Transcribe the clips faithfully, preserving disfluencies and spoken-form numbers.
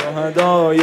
شهدای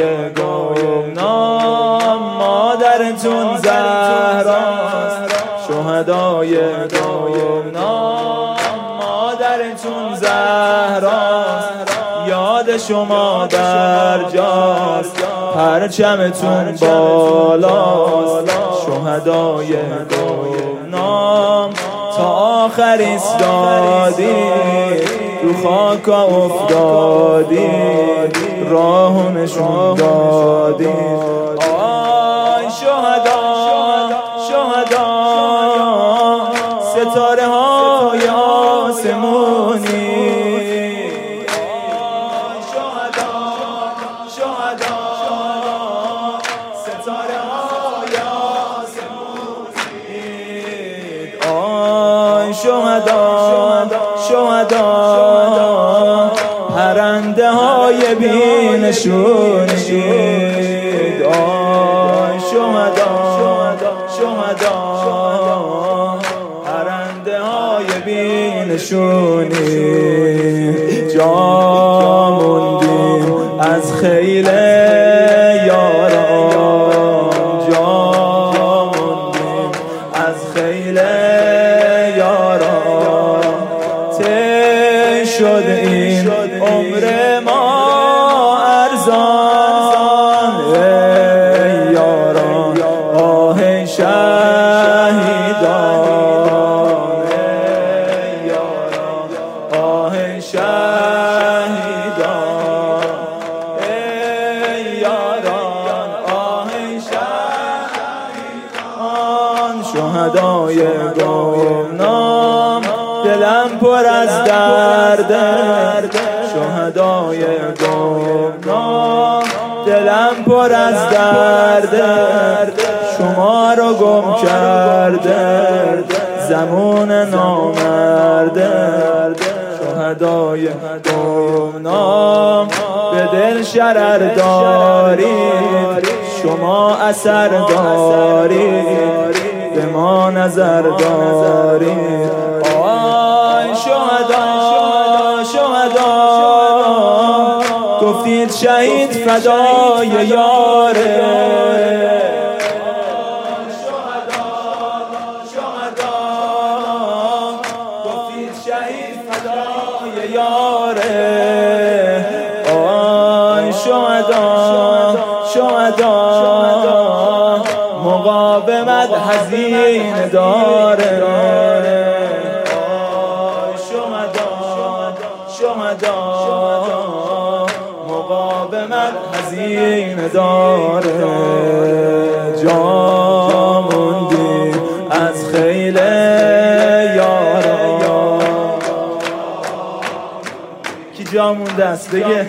گمنام مادرتون زهراست، شهدای گمنام مادرتون زهراست، یاد شما در جاست، پرچمتون بالاست، شهدای گمنام تا آخر ایستادی، رو خاک افتادی، راهو نشون دادی. آی شهدا شهدا ستاره های آسمونی، آی شهدا شهدا ستاره های آسمونی، آی شهدا شهدا پرنده های بینشونید، آی شهدا شهدا پرنده های بینشونید. جا موندیم از خیل یاران، جا موندیم از خیل یاران، ته شد این عمر ما ارزان. ای یاران آه شهیدان، ای یاران آه شهیدان، ای یاران آه شهیدان. شهدای گمنام دلم پر از درد، شهدای گمنام دلم پر از درد، شما رو گم کرده زمون نامرده. شهدای گمنام به دل شرر دارید، شما اثر دارید، به ما نظر دارید. آی شهدا شهدا گفتید شهید فدای یاره، شهدا شهدا گفتید شهید فدای یاره. آی شهدا شهدا مقاومت هزینه داره، شهدا مقاومت هزینه داره. جا موندی از خیل یاران، کی جا مونده است بگه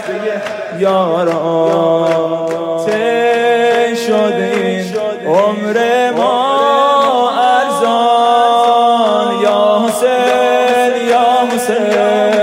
یاران. ته شد این عمر ما ارزان، یا حسین یا حسین